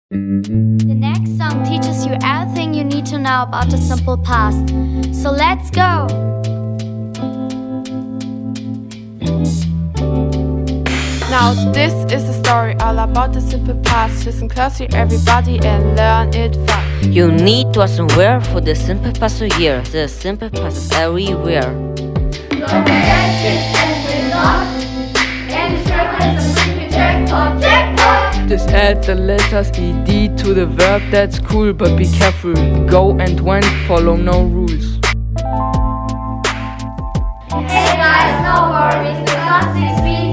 The next song teaches you everything you need to know about the simple past. So let's go! Now this is a story all about the simple past. Listen closely everybody and learn it fast. You need to assume where for the simple past of year. The simple past is everywhere. Don't forget kids and we're not. And the structure is a simple jackpot, jackpot! Just add the letters ed to the verb, that's cool, but be careful. Go and went, follow no rules. Hey guys, no worries, the class is